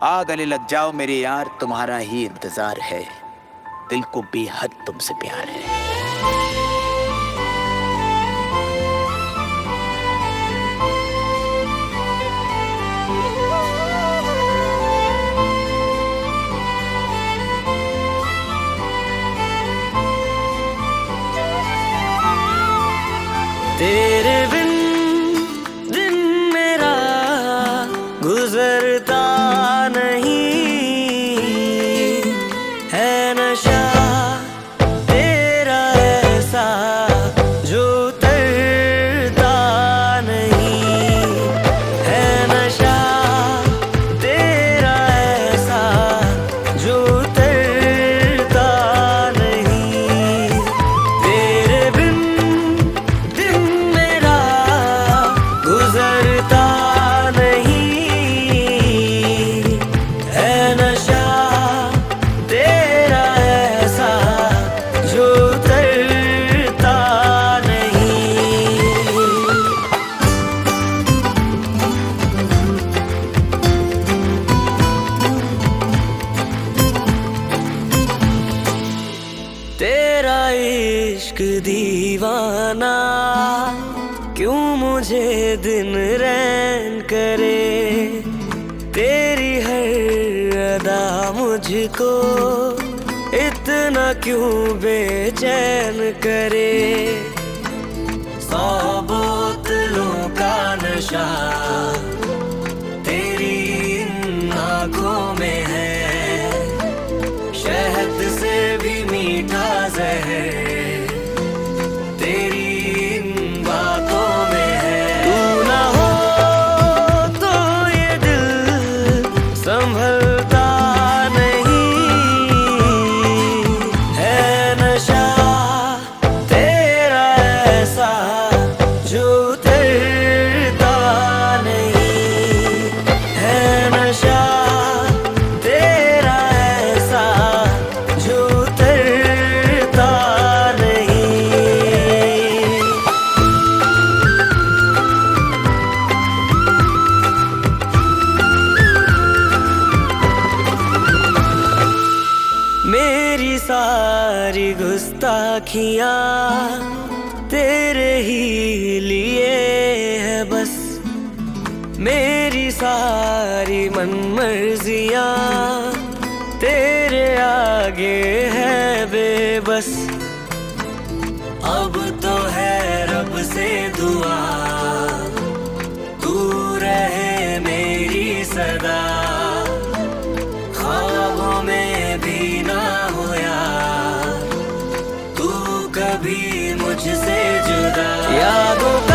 आ गले लग जाओ मेरे यार, तुम्हारा ही इंतजार है, दिल को बेहद तुमसे प्यार है। तेरे बिन दिन मेरा गुजरता नहीं है, नशा तेरा ऐसा जो उतरता नहीं है, नशा तेरा ऐसा जो उतरता नहीं। तेरे बिन दिन मेरा गुजरता तेरा इश्क दीवाना क्यों मुझे दिन रैन करे, तेरी हर अदा मुझको इतना क्यों बेचैन करे। 100 बोतलों का नशा तेरी इन आँखों में है, शहद से भी मीठा जहर तेरी इन बातों में है। तू ना हो तो ये दिल संभलता नहीं है, नशा तेरा ऐसा जो उतरता नहीं है, नशा मेरी सारी गुस्ताखियाँ तेरे ही लिए है बस, मेरी सारी मनमर्जियाँ तेरे आगे है बेबस। अब तो है रब से दुआ, तू रहे मेरी सदा, ख्वाबों में भी ना होया तू कभी मुझसे जुदा। यादों